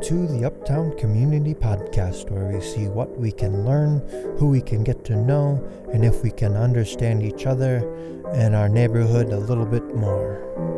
to the Uptown Community Podcast, where we see what we can learn, who we can get to know, and if we can understand each other and our neighborhood a little bit more.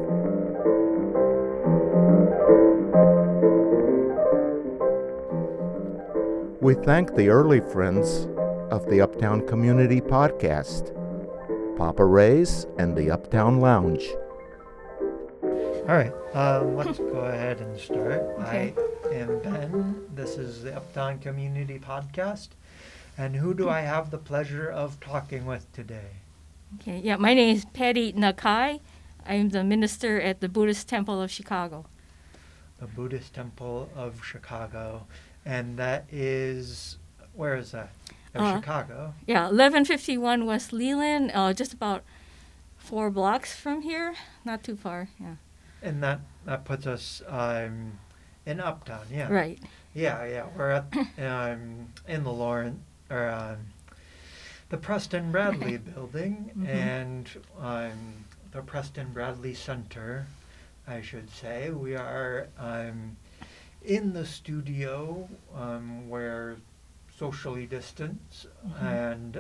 We thank the early friends of the Uptown Community Podcast, Papa Ray's and the Uptown Lounge. All right, let's go ahead and start. Okay. I am Ben. This is the Uptown Community Podcast. And who do I have the pleasure of talking with today? Okay, yeah, my name is Patty Nakai. I'm the minister at the Buddhist Temple of Chicago. The Buddhist Temple of Chicago. And that is, where is that? Chicago. Yeah, 1151 West Leland, just about 4 blocks from here, not too far, yeah. And that puts us in Uptown, yeah. Right. Yeah. We're at in the Lawrence, or the Preston Bradley building, Mhm. and the Preston Bradley Center, I should say. We are in the studio where socially distanced, and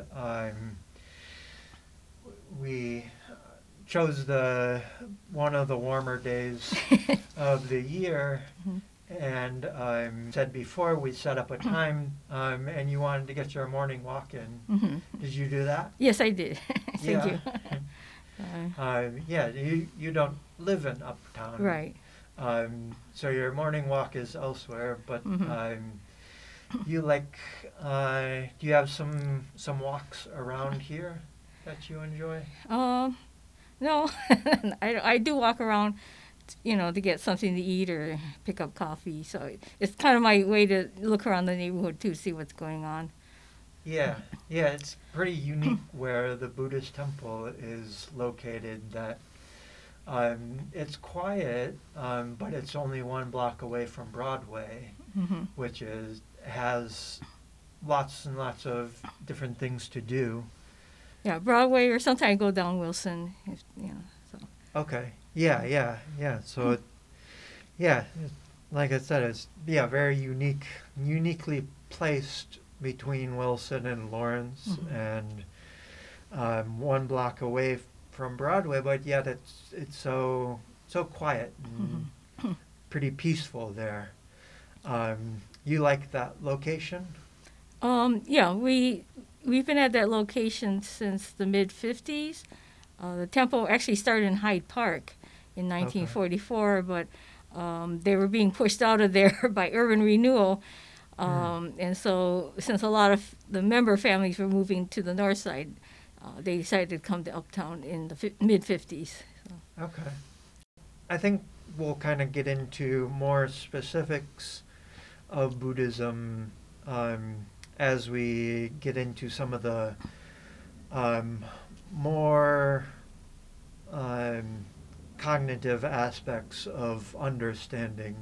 we chose one of the warmer days of the year, and said before we set up a time, and you wanted to get your morning walk in. Did you do that? Yes, I did. Thank you. Yeah, you don't live in Uptown. Right. So your morning walk is elsewhere, but you do you have some walks around here that you enjoy? No, I do walk around, to get something to eat or pick up coffee. So it's kind of my way to look around the neighborhood too, see what's going on. Yeah, it's pretty unique where the Buddhist temple is located. That it's quiet, but it's only 1 block away from Broadway, which has lots and lots of different things to do. Yeah, Broadway, or sometimes I go down Wilson, so. Okay. Yeah. So, like I said, it's very uniquely placed between Wilson and Lawrence, and 1 block away from Broadway, but yet it's so quiet and pretty peaceful there. You like that location? Yeah, we've been at that location since the mid-50s. The temple actually started in Hyde Park in 1944, but they were being pushed out of there by urban renewal. And so since a lot of the member families were moving to the north side, they decided to come to Uptown in the mid-50s. So. Okay. I think we'll kind of get into more specifics of Buddhism as we get into some of the more cognitive aspects of understanding.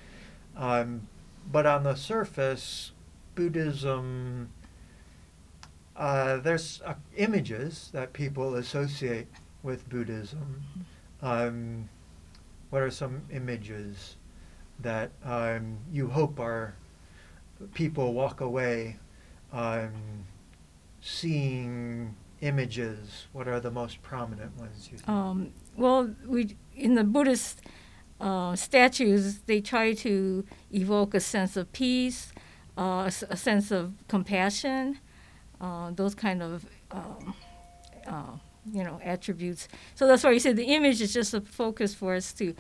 But on the surface, Buddhism, there's images that people associate with Buddhism. What are some images that you hope people walk away seeing images? What are the most prominent ones you think? Well, in the Buddhist statues, they try to evoke a sense of peace, a sense of compassion, those kind of attributes. So that's why you said the image is just a focus for us to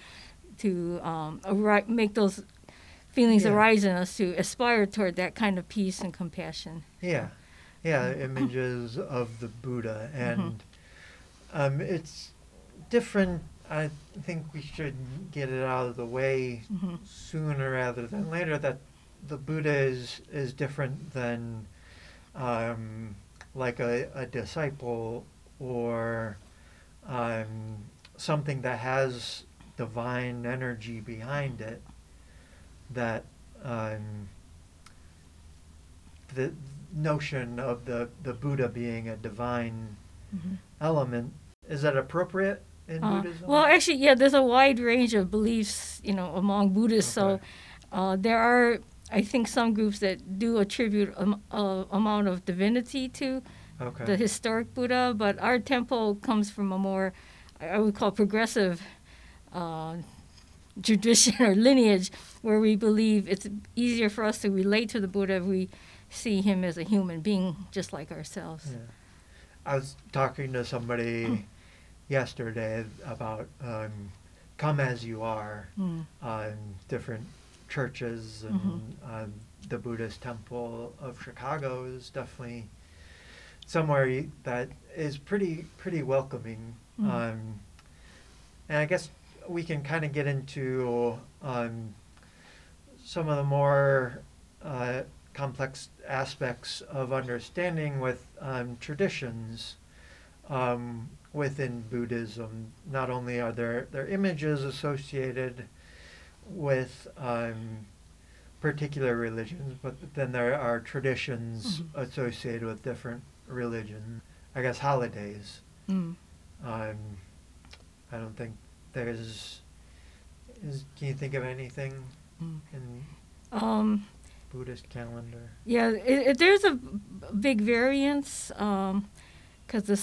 make those feelings arise in us, to aspire toward that kind of peace and compassion. Yeah, images of the Buddha, and it's different. I think we should get it out of the way sooner rather than later, that the Buddha is different than like a disciple or something that has divine energy behind it. That the notion of the Buddha being a divine element, is that appropriate in Buddhism? Well, actually, there's a wide range of beliefs, among Buddhists. Okay. There are, I think, some groups that do attribute a amount of divinity to Okay. the historic Buddha, but our temple comes from a more, I would call, progressive uh, tradition or lineage, where we believe it's easier for us to relate to the Buddha if we see him as a human being just like ourselves. Yeah. I was talking to somebody yesterday about come as you are, Mm. different churches, and the Buddhist Temple of Chicago is definitely somewhere that is pretty welcoming. Mm. And I guess we can kind of get into some of the more complex aspects of understanding with traditions within Buddhism. Not only are there images associated with particular religions, but then there are traditions associated with different religions. I guess holidays. Mm. I don't think there's. Can you think of anything in Buddhist calendar? Yeah, there's a big variance because the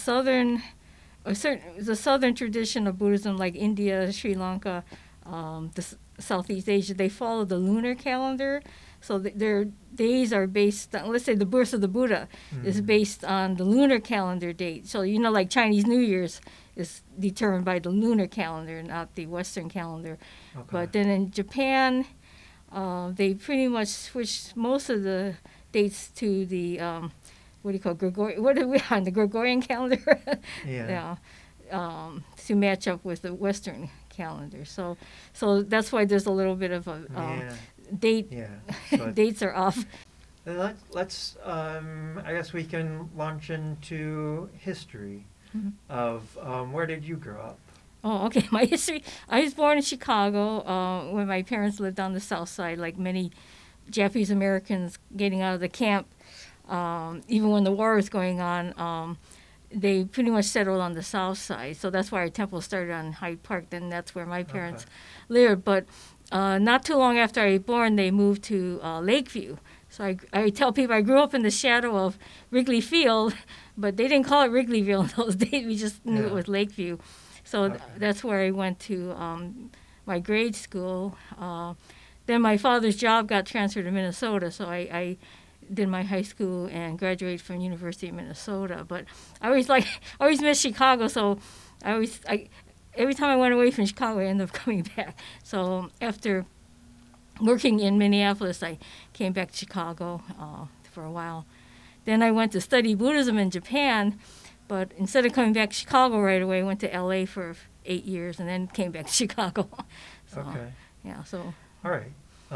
southern tradition of Buddhism, like India, Sri Lanka, Southeast Asia, they follow the lunar calendar. So their days are based on, let's say the birth of the Buddha is based on the lunar calendar date. So, like Chinese New Year's is determined by the lunar calendar, not the Western calendar. Okay. But then in Japan, they pretty much switched most of the dates to the, what do you call Gregorian? What are we on, the Gregorian calendar? Yeah. To match up with the Western calendar. So that's why there's a little bit of a date. Yeah. So dates are off. then let's I guess we can launch into history of where did you grow up? Oh, okay. My history. I was born in Chicago when my parents lived on the South Side, like many Japanese Americans getting out of the camp. Even when the war was going on, they pretty much settled on the South Side. So that's why our temple started on Hyde Park. Then that's where my parents lived. But not too long after I was born, they moved to Lakeview. So I tell people I grew up in the shadow of Wrigley Field, but they didn't call it Wrigleyville in those days. We just knew it was Lakeview. So that's where I went to my grade school. Then my father's job got transferred to Minnesota, so I did my high school and graduated from University of Minnesota. But I always missed Chicago, so every time I went away from Chicago, I ended up coming back. So after working in Minneapolis, I came back to Chicago for a while. Then I went to study Buddhism in Japan, but instead of coming back to Chicago right away, I went to LA for 8 years and then came back to Chicago. So, Okay. Yeah, so. All right.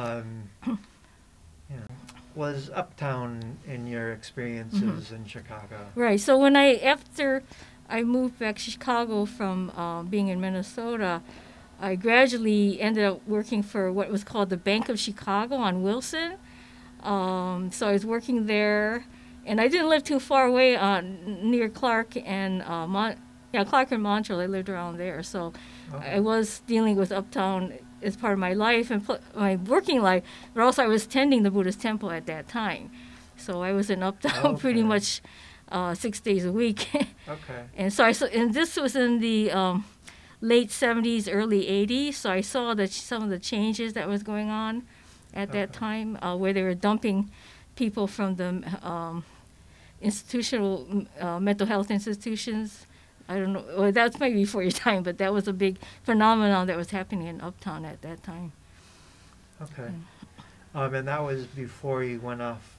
Was Uptown in your experiences in Chicago? Right. So after I moved back to Chicago from being in Minnesota, I gradually ended up working for what was called the Bank of Chicago on Wilson. So I was working there, and I didn't live too far away near Clark and Clark and Montrose. I lived around there, so I was dealing with Uptown as part of my life and my working life, but also I was tending the Buddhist temple at that time. So I was in Uptown pretty much 6 days a week. Okay. And so and this was in the late 70s, early 80s, so I saw some of the changes that was going on at that time, where they were dumping people from the institutional mental health institutions. I don't know. Well, that's maybe before your time, but that was a big phenomenon that was happening in Uptown at that time. Okay. And that was before you went off,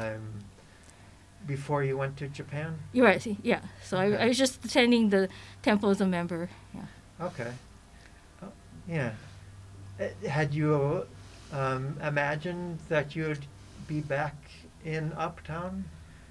before you went to Japan? You're right. Yeah. So I was just attending the temple as a member. Yeah. Okay. Yeah. Had you imagined that you would be back in Uptown?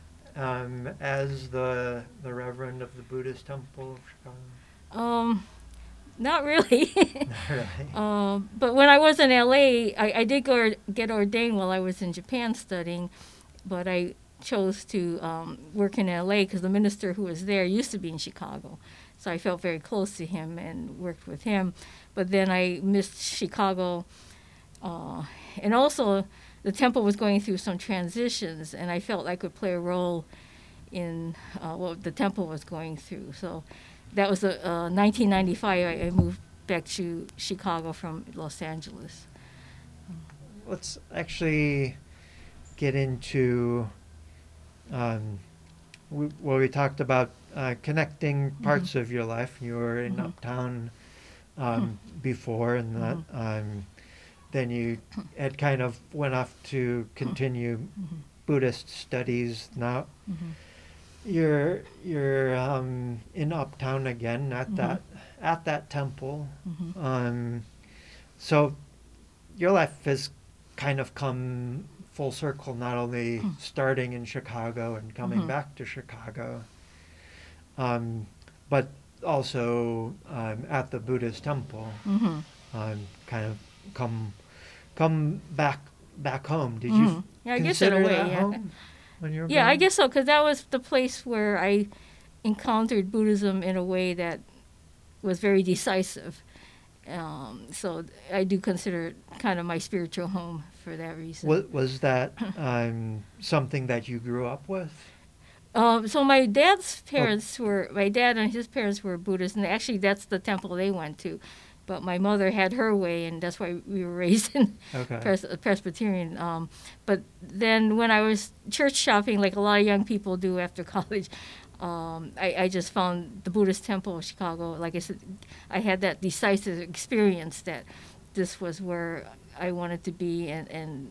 As the Reverend of the Buddhist Temple of Chicago? Not really. Not really. But when I was in LA, I did get ordained while I was in Japan studying, but I chose to work in LA because the minister who was there used to be in Chicago. So I felt very close to him and worked with him. But then I missed Chicago And also, the temple was going through some transitions, and I felt I could play a role in what the temple was going through. So that was 1995. I moved back to Chicago from Los Angeles. Let's actually get into we talked about connecting parts of your life. You were in Uptown before, and that then you had kind of went off to continue Buddhist studies. Now you're in Uptown again at that temple. So your life has kind of come full circle, not only starting in Chicago and coming back to Chicago, but also at the Buddhist temple, kind of come back home. Did you Yeah, I guess in a consider way, that yeah. home when you were Yeah, I growing? guess so, because that was the place where I encountered Buddhism in a way that was very decisive. So I do consider it kind of my spiritual home for that reason. Was that something that you grew up with? So my dad's parents my dad and his parents were Buddhists, and actually that's the temple they went to. But my mother had her way, and that's why we were raised in Okay. Presbyterian. But then when I was church shopping, like a lot of young people do after college, I just found the Buddhist temple of Chicago. Like I said, I had that decisive experience that this was where I wanted to be and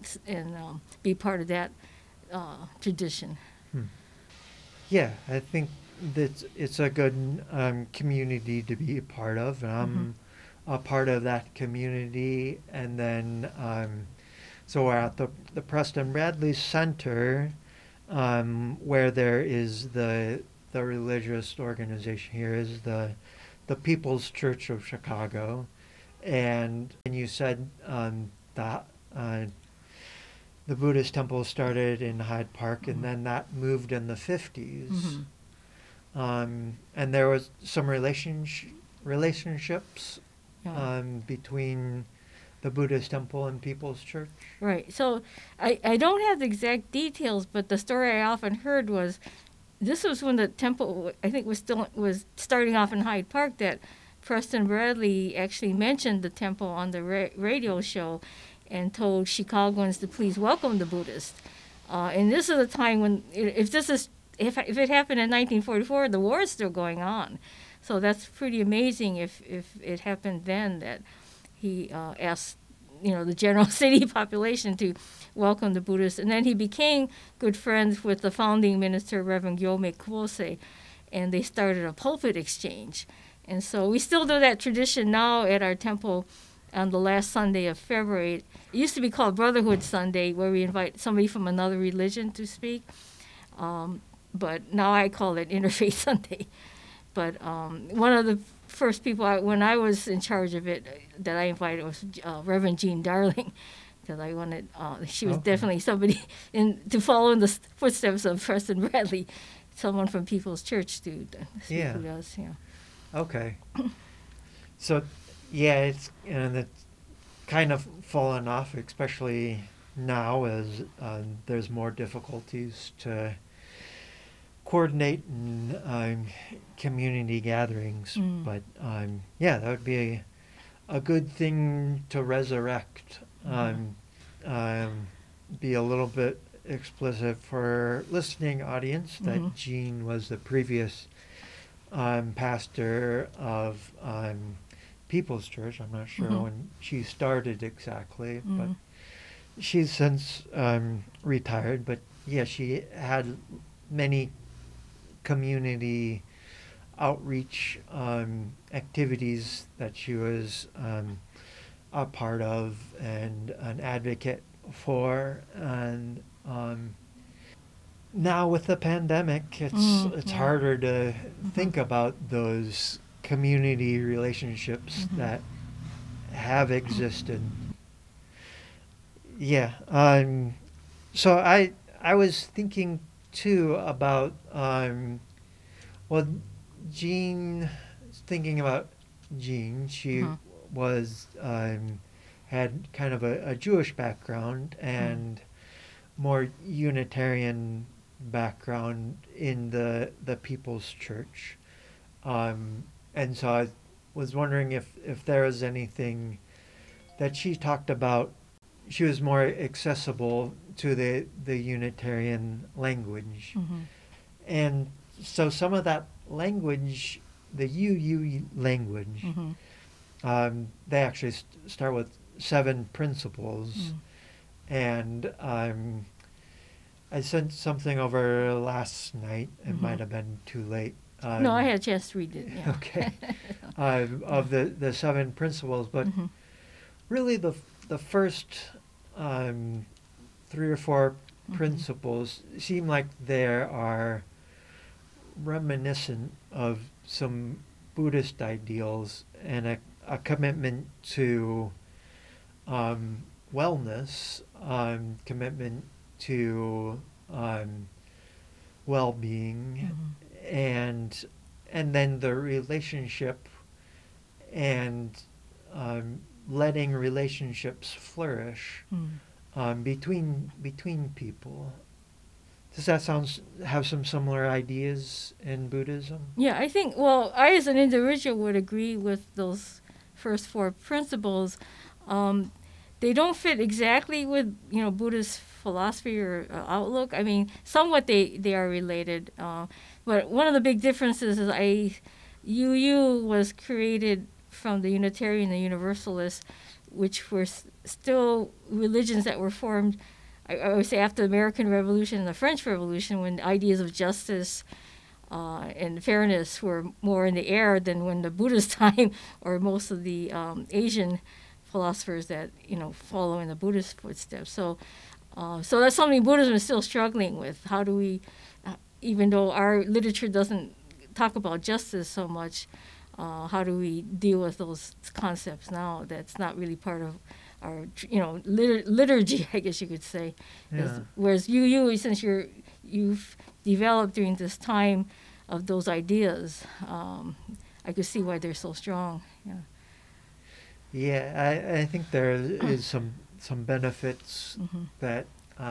be part of that tradition. Yeah, I think that it's a good community to be a part of, and I'm a part of that community. And then, so we're at the Preston Bradley Center, where there is the religious organization here is the People's Church of Chicago, and you said that. The Buddhist temple started in Hyde Park, and then that moved in the 50s. And there was some relationships between the Buddhist temple and People's Church. Right. So I don't have the exact details, but the story I often heard was this was when the temple, I think, was starting off in Hyde Park, that Preston Bradley actually mentioned the temple on the radio show and told Chicagoans to please welcome the Buddhists. And this is a time when, if it happened in 1944, the war is still going on. So that's pretty amazing if it happened then, that he asked the general city population to welcome the Buddhists. And then he became good friends with the founding minister, Reverend Gyome Kwose, and they started a pulpit exchange. And so we still do that tradition now at our temple on the last Sunday of February. It used to be called Brotherhood Sunday, where we invite somebody from another religion to speak. But now I call it Interfaith Sunday. But one of the first people, when I was in charge of it, that I invited was Reverend Jean Darling, because I wanted, she was definitely somebody to follow in the footsteps of Preston Bradley, someone from People's Church to speak with us. Yeah. Okay. So, yeah, it's kind of fallen off, especially now as there's more difficulties to coordinate in community gatherings. But yeah, that would be a good thing to resurrect. Be a little bit explicit for listening audience that Jean was the previous pastor of People's Church. I'm not sure when she started exactly, but she's since retired. But yeah, she had many community outreach activities that she was a part of and an advocate for. And now with the pandemic, it's harder to think about those community relationships that have existed. Yeah. So I was thinking too about thinking about Jean. She was had kind of a Jewish background and more Unitarian background in the People's Church. And so I was wondering if there was anything that she talked about. She was more accessible to the Unitarian language. And so some of that language, the UU language, they actually start with 7 principles. And I sent something over last night. It might have been too late. No, I had a chance to read it. Yeah. Okay. Of the 7 principles, but really the first 3 or 4 principles seem like they are reminiscent of some Buddhist ideals and a commitment to wellness, commitment to well-being, and then the relationship and letting relationships flourish between people. Does that have some similar ideas in Buddhism? Yeah, I think, well, I as an individual would agree with those first 4 principles. They don't fit exactly with, Buddhist philosophy or outlook. I mean, somewhat they are related. But one of the big differences is UU was created from the Unitarian and the Universalist, which were still religions that were formed, I would say, after the American Revolution and the French Revolution, when ideas of justice and fairness were more in the air than when the Buddhist time or most of the Asian philosophers that follow in the Buddhist footsteps. So that's something Buddhism is still struggling with. How do we, even though our literature doesn't talk about justice so much, how do we deal with those concepts now? That's not really part of our liturgy, I guess you could say. Yeah. Whereas you, since you've developed during this time of those ideas, I could see why they're so strong. Yeah. Yeah, I think there is some benefits that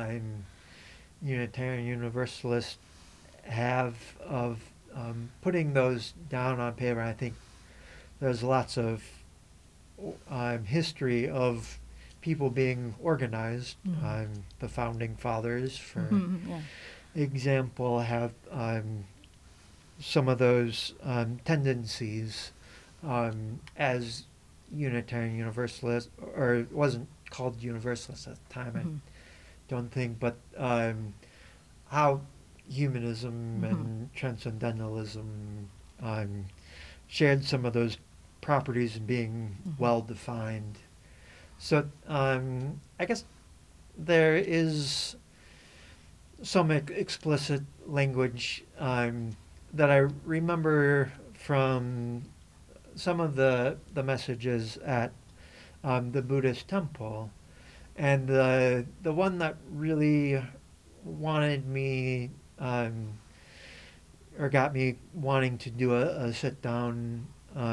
Unitarian Universalists have of putting those down on paper. I think there's lots of history of people being organized. The founding fathers, for example, have some of those tendencies as Unitarian Universalist, or it wasn't called Universalist at the time, I don't think, but how humanism and transcendentalism shared some of those properties in being well defined. So I guess there is some explicit language that I remember from some of the messages at the Buddhist temple, and the one that really wanted me or got me wanting to do a sit down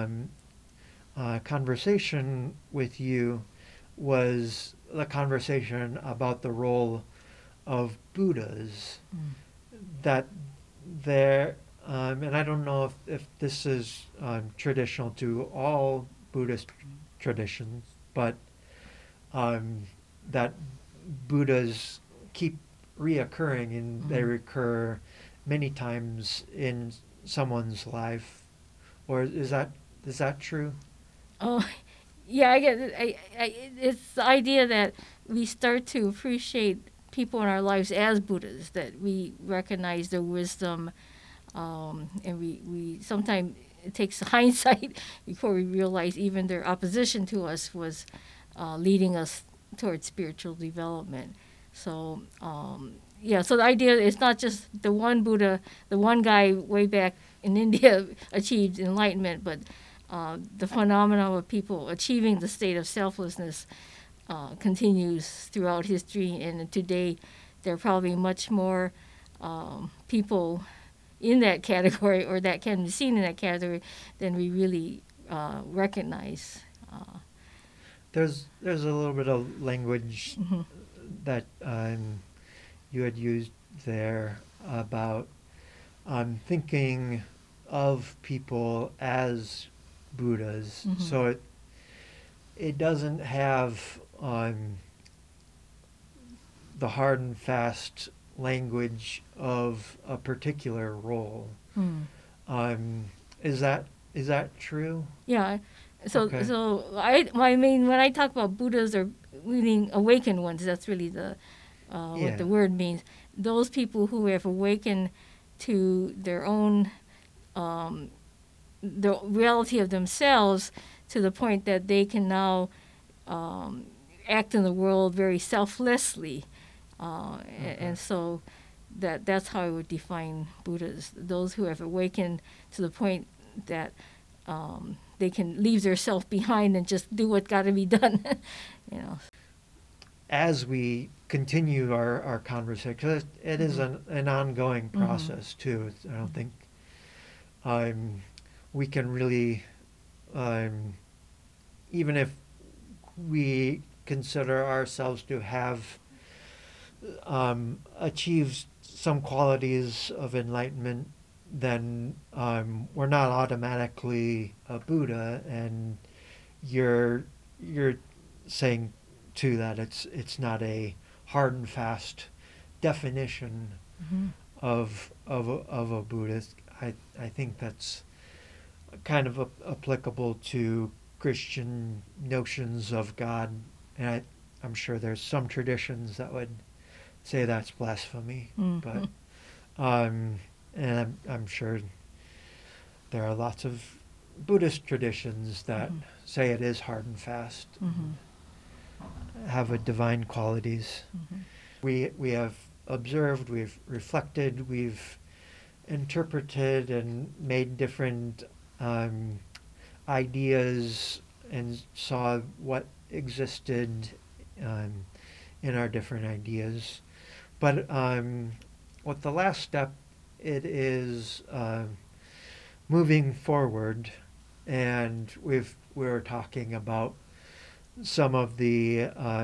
conversation with you was the conversation about the role of Buddhas. That there, and I don't know if this is traditional to all Buddhist traditions, but that Buddhas keep reoccurring, and they recur many times in someone's life. Or is that true? Oh, yeah, I get it. It's the idea that we start to appreciate people in our lives as Buddhas, that we recognize their wisdom, and we sometimes, it takes hindsight before we realize even their opposition to us was leading us towards spiritual development. So, so the idea is not just the one Buddha, the one guy way back in India achieved enlightenment, but the phenomenon of people achieving the state of selflessness continues throughout history, and today there are probably much more people in that category, or that can be seen in that category, than we really recognize. there's a little bit of language Hmm. that you had used there about thinking of people as Buddhas. Hmm. So it doesn't have the hard and fast language of a particular role. Mm. Um, is that true? Yeah. So Okay. I mean when I talk about Buddhas or meaning awakened ones, that's really the what Yeah. the word means. Those people who have awakened to their own um, the reality of themselves to the point that they can now um, act in the world very selflessly, Okay. and so that's how I would define Buddhas. Those who have awakened to the point that they can leave their self behind and just do what got to be done. you know. As we continue our conversation, 'cause it is an ongoing Mm-hmm. process too. I don't think um, we can really, um, even if we consider ourselves to have achieved some qualities of enlightenment, then we're not automatically a Buddha. And you're saying too that it's not a hard and fast definition Mm-hmm. of a Buddhist. I think that's kind of applicable to Christian notions of God, and I'm sure there's some traditions that would say that's blasphemy, Mm-hmm. but um, and I'm sure there are lots of Buddhist traditions that Mm-hmm. say it is hard and fast, Mm-hmm. have a divine qualities. Mm-hmm. We have observed, we've reflected, we've interpreted and made different um, ideas and saw what existed um, in our different ideas. But with the last step, it is moving forward, and we were talking about some of the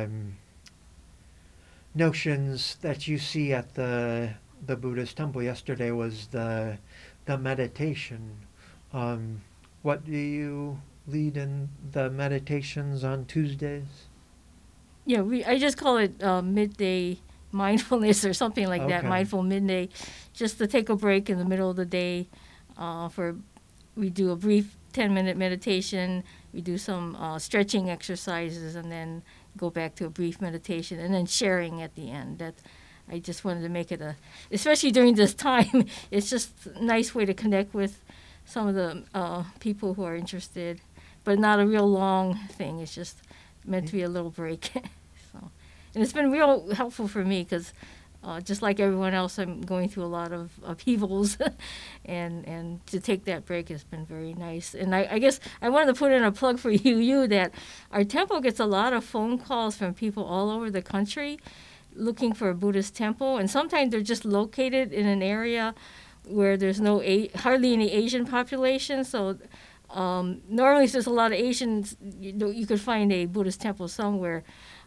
notions that you see at the Buddhist temple. Yesterday was the meditation. Um, what do you lead in the meditations on Tuesdays? Yeah, I just call it midday mindfulness or something like that. Okay. Mindful midday, just to take a break in the middle of the day. For we do a brief 10-minute meditation. We do some stretching exercises, and then go back to a brief meditation, and then sharing at the end. That I just wanted to make it especially during this time. It's just a nice way to connect with some of the people who are interested, but not a real long thing. It's just meant to be a little break. so, and it's been real helpful for me because just like everyone else, I'm going through a lot of upheavals, and to take that break has been very nice. And I guess I wanted to put in a plug for UU that our temple gets a lot of phone calls from people all over the country looking for a Buddhist temple, and sometimes they're just located in an area where there's hardly any Asian population. So normally, if there's a lot of Asians, you could find a Buddhist temple somewhere.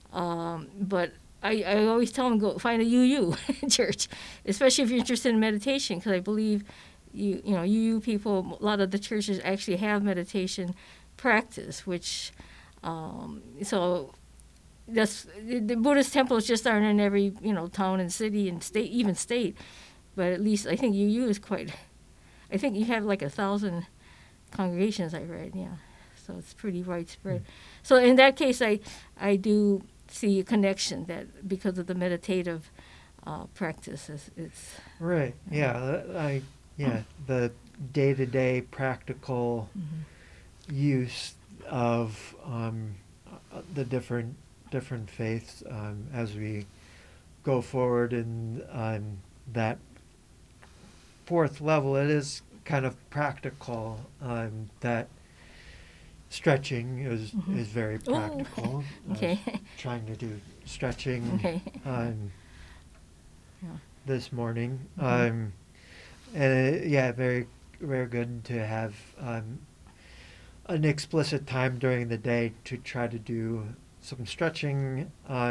But I always tell them go find a UU church, especially if you're interested in meditation, because I believe UU people, a lot of the churches actually have meditation practice, which so the Buddhist temples just aren't in every town and city and state, even state, but at least I think UU is quite. I think you have like 1,000 congregations I read, yeah. So it's pretty widespread. So in that case, I do see a connection that because of the meditative practice, it's Right. Yeah. The day-to-day practical use of the different faiths as we go forward in that fourth level. It is kind of practical. That stretching is very oh, practical. I was okay, trying to do stretching okay, yeah. this morning. And very very good to have an explicit time during the day to try to do some stretching,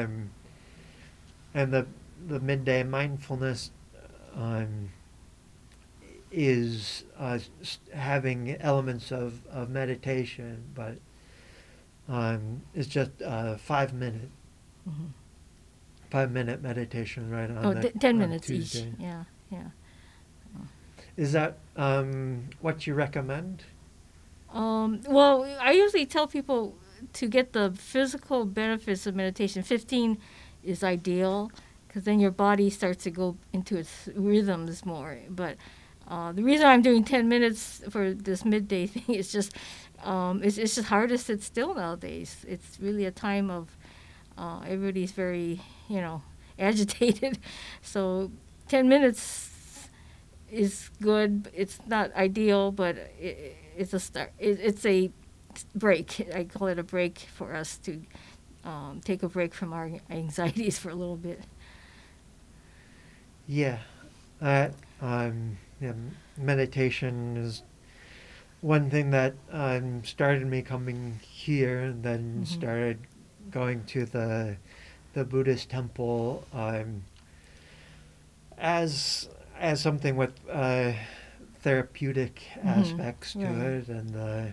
and the midday mindfulness um, is having elements of meditation, but it's just 5 minute Mhm. 5 minute meditation right on Oh, the 10 on minutes Tuesday. each. Yeah, yeah. Is that what you recommend? Well, I usually tell people to get the physical benefits of meditation. 15 is ideal because then your body starts to go into its rhythms more. But the reason I'm doing 10 minutes for this midday thing is just it's just hard to sit still nowadays. It's really a time of everybody's very, agitated. So 10 minutes is good. It's not ideal, but it's a start. It's a break. I call it a break for us to take a break from our anxieties for a little bit. Yeah, that yeah, meditation is one thing that started me coming here, and then Mhm. started going to the Buddhist temple as as something with therapeutic Mhm. aspects to Right. it, and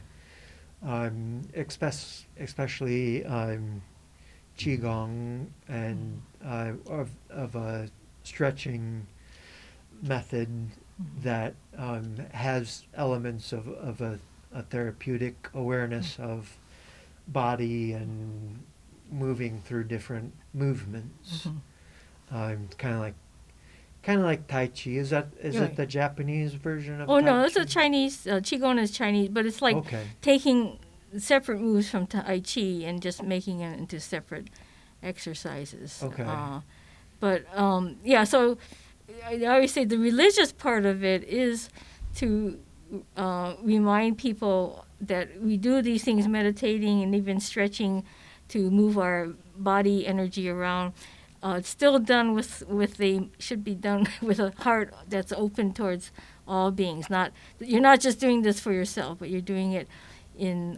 especially qigong and of a stretching method Mhm. that has elements of a therapeutic awareness of body and moving through different movements. Mhm. Kind of like Tai Chi. Is it Right. the Japanese version of Oh Tai no, it's a Chi? Chinese. Qigong is Chinese, but it's like Okay. taking separate moves from Tai Chi and just making it into separate exercises. Okay. But yeah, so I always say the religious part of it is to remind people that we do these things, meditating and even stretching, to move our body energy around. It's still done with the should be done with a heart that's open towards all beings. Not you're not just doing this for yourself, but you're doing it in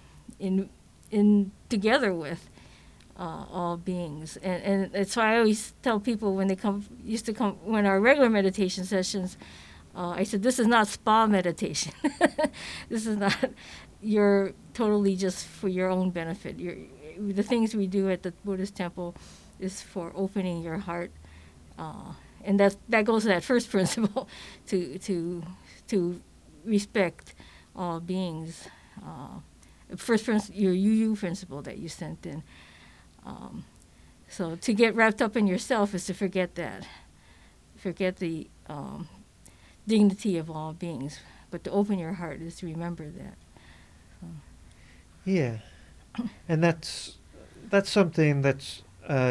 in together with all beings. And it's why I always tell people when they used to come, when our regular meditation sessions, I said, this is not spa meditation. This is not, you're totally just for your own benefit. The things we do at the Buddhist temple is for opening your heart. And that goes to that first principle, to respect all beings. First principle, your UU principle that you sent in. Um, so to get wrapped up in yourself is to forget that, forget the dignity of all beings. But to open your heart is to remember that. So. Yeah, and that's something that's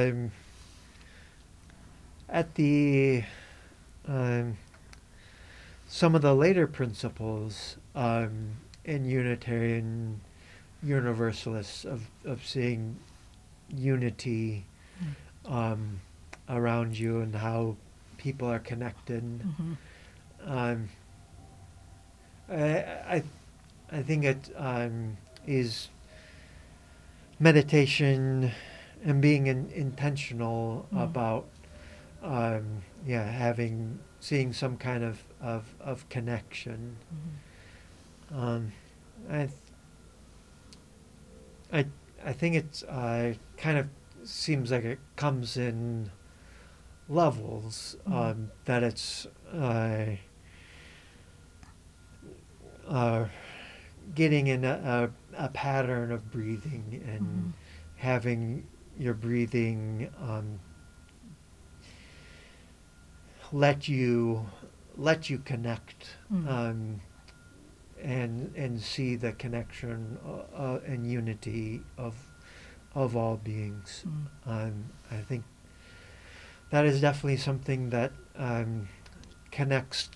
at the um, some of the later principles in Unitarian Universalists of seeing unity um, around you and how people are connected. Mm-hmm. Um, I I think it is meditation and being intentional about seeing some kind of connection. Um, I th- I I think it's kind of seems like it comes in levels, that it's uh, getting in a pattern of breathing and having your breathing let you connect, and see the connection and unity of all beings. I think that is definitely something that connects.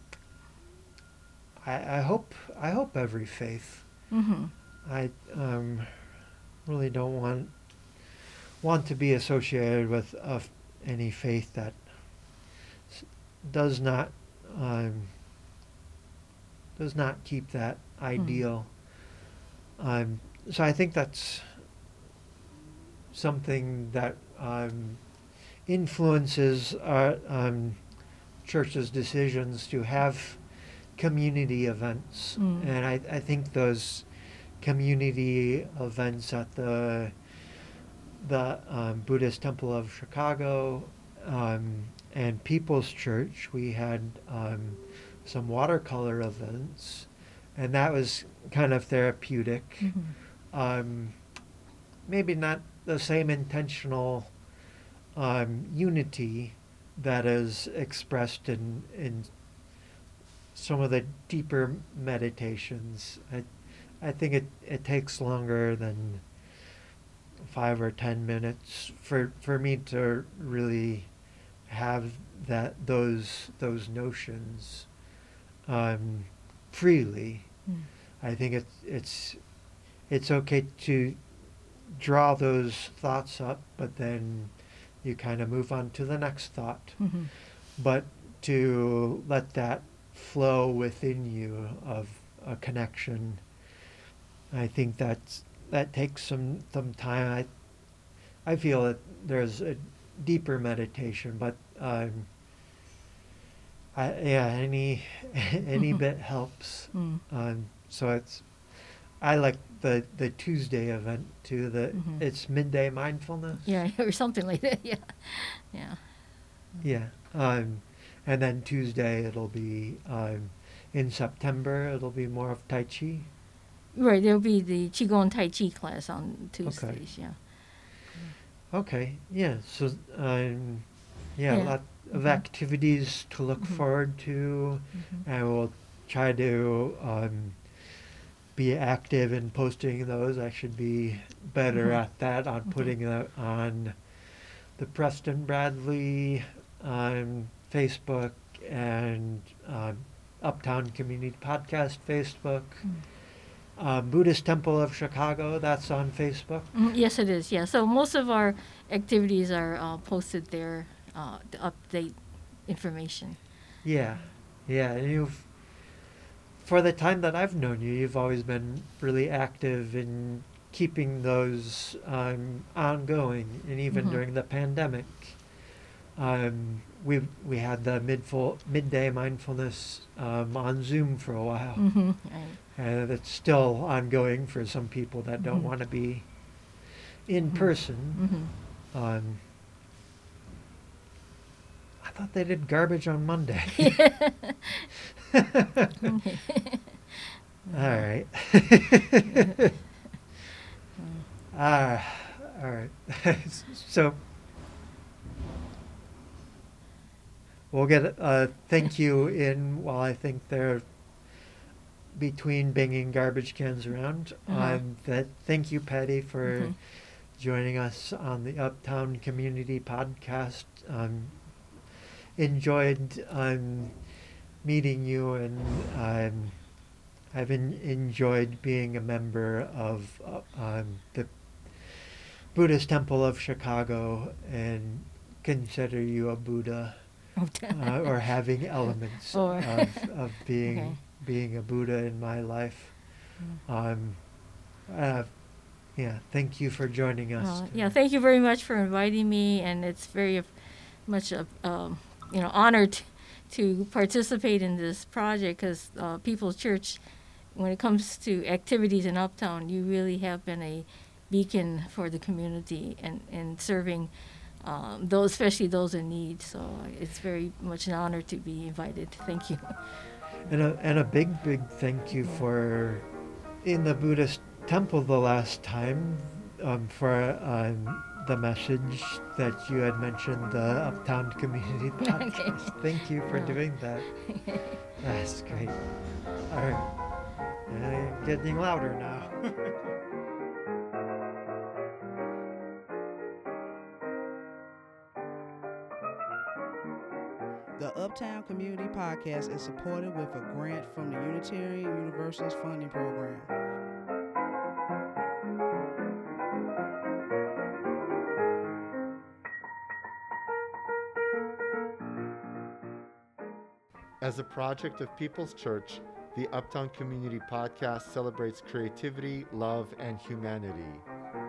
I hope every faith. Mm-hmm. I really don't want to be associated with any faith that does not um, does not keep that ideal So I think that's something that influences our church's decisions to have community events. And I think those community events at the Buddhist Temple of Chicago and People's Church, we had some watercolor events, and that was kind of therapeutic. Maybe not the same intentional unity that is expressed in some of the deeper meditations. I think it takes longer than 5 or 10 minutes for me to really have those notions freely. I think it's okay to draw those thoughts up, but then you kind of move on to the next thought. But to let that flow within you of a connection, I think that takes some time. I feel that there's a deeper meditation, but any bit helps. So I like the Tuesday event too. It's midday mindfulness. Yeah, or something like that. Yeah. And then Tuesday it'll be in September. It'll be more of Tai Chi. Right, there'll be the Qigong Tai Chi class on Tuesdays. Okay. Okay. Yeah. So a lot of activities to look forward to, and we'll try to be active in posting those. I should be better at that, on putting that on the Preston Bradley Facebook and Uptown Community Podcast Facebook. Buddhist Temple of Chicago, that's on Facebook. Yes, it is. Yeah, so most of our activities are posted there to update information. Yeah. And for the time that I've known you, you've always been really active in keeping those ongoing, and even during the pandemic. We had the midday mindfulness on Zoom for a while, Right. and it's still ongoing for some people that don't want to be in person. I thought they did garbage on Monday. All right. All right. So we'll get a thank you in while I think they're between banging garbage cans around. Thank you, Patty, for joining us on the Uptown Community Podcast. Enjoyed meeting you, and I've enjoyed being a member of the Buddhist Temple of Chicago, and consider you a Buddha, or having elements of being being a Buddha in my life. Thank you for joining us. Thank you very much for inviting me, and it's very much a honor to participate in this project, because People's Church, when it comes to activities in Uptown, you really have been a beacon for the community and serving those, especially those in need. So it's very much an honor to be invited. Thank you. And a big thank you for in the Buddhist temple the last time for the message that you had mentioned, the Uptown Community Podcast. Thank you for doing that. That's great. All right. Getting louder now. The Uptown Community Podcast is supported with a grant from the Unitarian Universalist Funding Program. As a project of People's Church, The Uptown Community Podcast celebrates creativity, love, and humanity.